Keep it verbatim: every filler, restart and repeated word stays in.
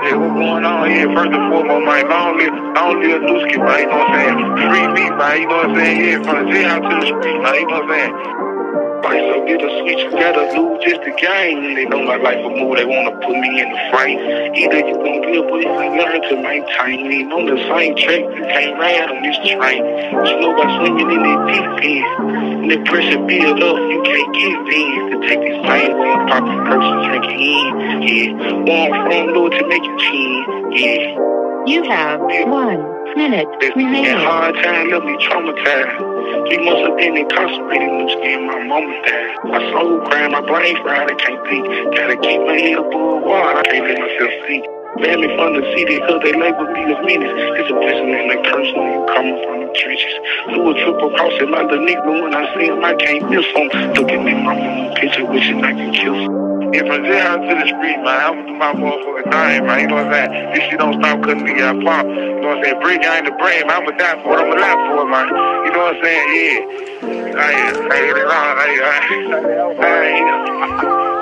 Hey, what's going on here? First and foremost, man, long live, long live Newski, man, you know what I'm saying? Free me, man, you know what I'm saying? Yeah, from the jail to the street, man, you know what I'm saying? Like, so get a switch, you gotta lose just the game. They know my life a move, they wanna put me in the fight. Either you gon' live or you gon' learn to maintain. Ain't on the same track, you can't ride on this train. You know by swimming in that deep end. When the pressure build up, you can't give in. To take this pain away and pop a person drinking in. Yeah, one from Lord to make you chin. Yeah. You have one minute remaining. That hard time left me traumatized. Three months have been incarcerated, no skin, my mama died. My soul crying, my brain fried, I can't think. Gotta keep my head above water, I can't let myself see. Family from the city, cause they label me as menace. It's a blessing and a curse when you coming from the trenches. Do a triple cross in my little nigga, when I see him, I can't miss him. Look at me, my picture, wishing I could kill him. And from jail to the street, man, I'm do my motherfucking thing, man, you know what I'm saying? This shit don't stop cutting me out pop. You know what I'm saying? Break out in the brain, man, I'ma die for it, I'ma lie for it, man. You know what I'm saying? Yeah. I, I, I, I, I, I, I, I, I,